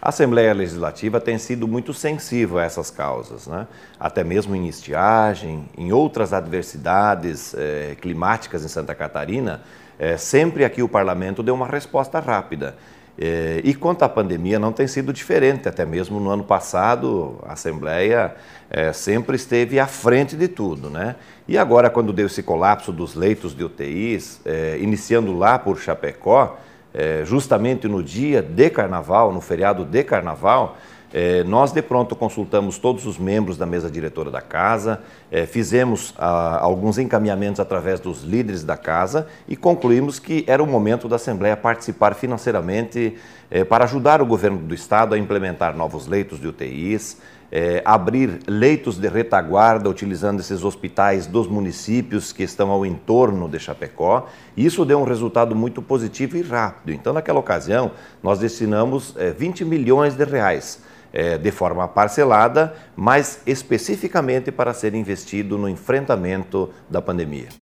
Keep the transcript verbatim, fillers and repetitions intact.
A Assembleia Legislativa tem sido muito sensível a essas causas, né? Até mesmo em estiagem, em outras adversidades eh, climáticas em Santa Catarina, eh, sempre aqui o Parlamento deu uma resposta rápida. Eh, e quanto à pandemia, não tem sido diferente, até mesmo no ano passado a Assembleia eh, sempre esteve à frente de tudo, né? E agora, quando deu esse colapso dos leitos de U T Is, eh, iniciando lá por Chapecó, É, justamente no dia de carnaval, no feriado de carnaval, é, nós de pronto consultamos todos os membros da mesa diretora da casa, é, fizemos ah, alguns encaminhamentos através dos líderes da casa e concluímos que era o momento da Assembleia participar financeiramente é, para ajudar o governo do estado a implementar novos leitos de U T Is, É, abrir leitos de retaguarda utilizando esses hospitais dos municípios que estão ao entorno de Chapecó. Isso deu um resultado muito positivo e rápido. Então, naquela ocasião, nós destinamos é, vinte milhões de reais é, de forma parcelada, mas especificamente para ser investido no enfrentamento da pandemia.